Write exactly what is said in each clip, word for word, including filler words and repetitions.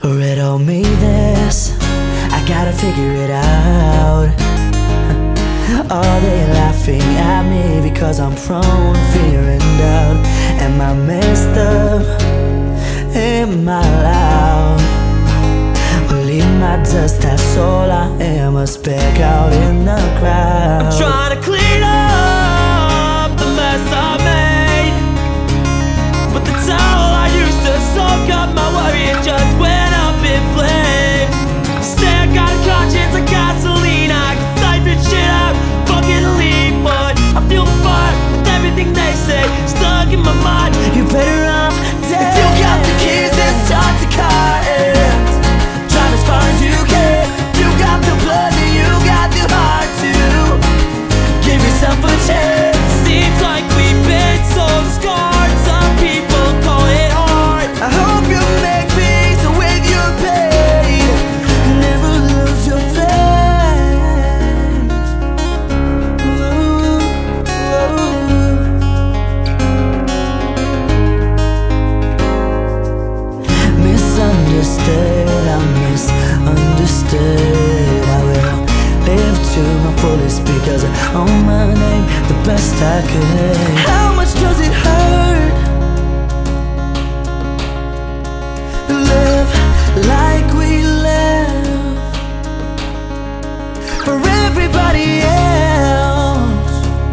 Riddle me this, I gotta figure it out. Are they laughing at me because I'm prone to fear and doubt? Am I messed up? Am I loud? Well, leave my dust, that's all I am, a speck out in the crowd. I'm trying to clean up the mess I made, but the towel I used to soak up my worry, it just went up in flames. Stay, I got a conscience like gasoline, I can siphon shit out, fucking leave, but I feel the fire with everything they say stuck in my mind. You better off dead. If you got the keys, then start the car and drive as far as you can. You got the blood, then you got the heart to give yourself a chance. Seems like we've been so scarred, some people call it hard. I hope you make peace with your pain, never lose your faith. Ooh, ooh. Misunderstood, I'm misunderstood. I will live to my fullest because I own my name the best I could. How much does it hurt? Live like we live for everybody else,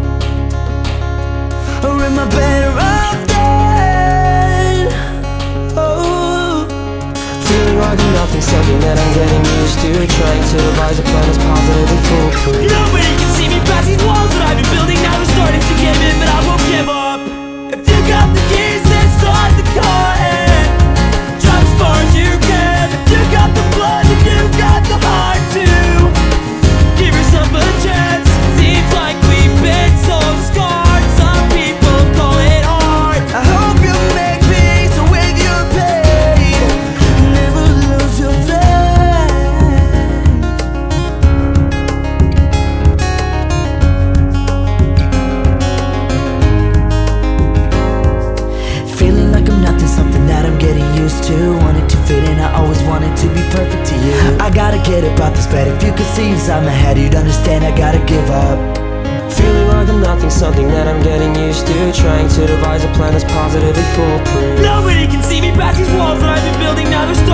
or am I better off dead? Oh, Feeling like nothing, something that I'm getting used to. Trying to devise a plan that's positively foolproof. Nobody can see me past these walls that I've been building. Now they're starting to give in, but I won't give up. If you got the keys, then start the car and drive as far as you can. If you got the blood, then you got the heart to give yourself a chance. Seems like we've been so scarred, some people call it hard. I hope you make peace with your pain, never lose your faith. Feeling like I'm nothing, something that I'm getting used to. Wanted to fit in, I always wanted to be perfect to you. I gotta get about this bed, if you could see inside my head, you'd understand I gotta give up. Feeling like I'm nothing, something that I'm getting used to. Trying to devise a plan that's positively foolproof. Nobody can see me past these walls that I've been building. Now they're